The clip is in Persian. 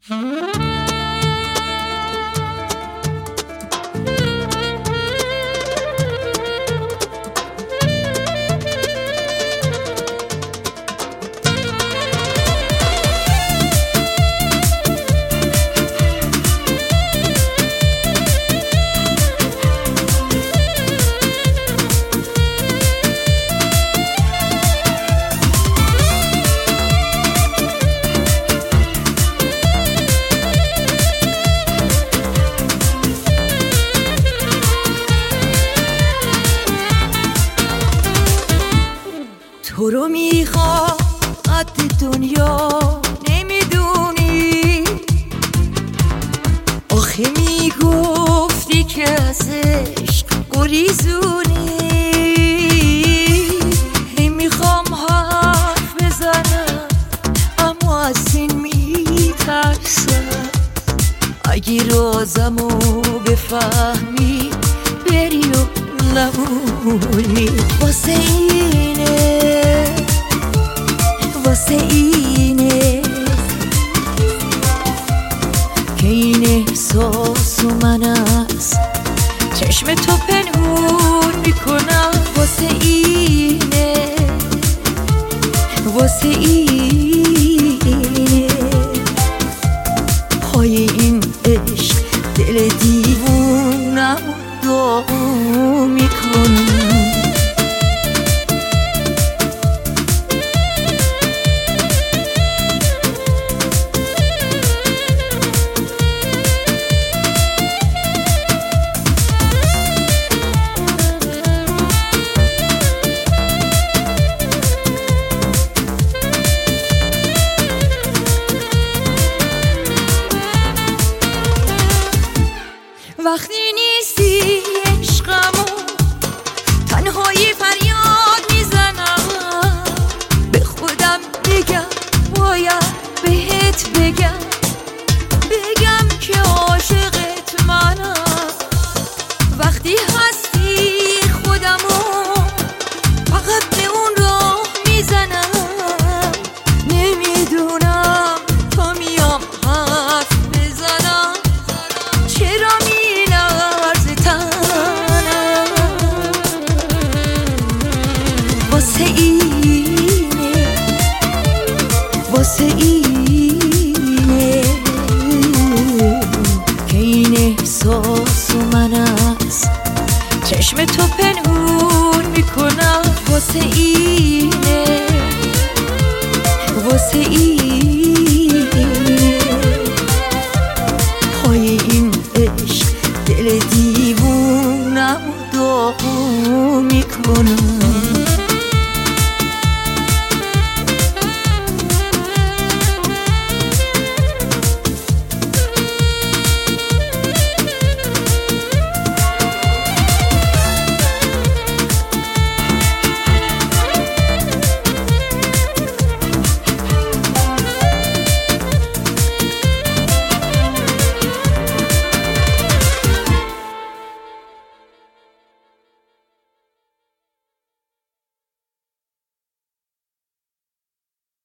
تو رو میخوام قد دنیا نمیدونی، آخه میگفتی که از عشق گریزونی. هی میخوام حرف بزنم اما از این میترسم، اگه رازمو بفهمی بری و نمونی. واسه اینه که این احساس و من از چشم تو پنهون میکنم. واسه اینه پای این عشق دل دیوونم داغون میکنم. وقتی نیستی عشقمو تنهایی فریاد میزنم، به خودم بگم باید بهت بگم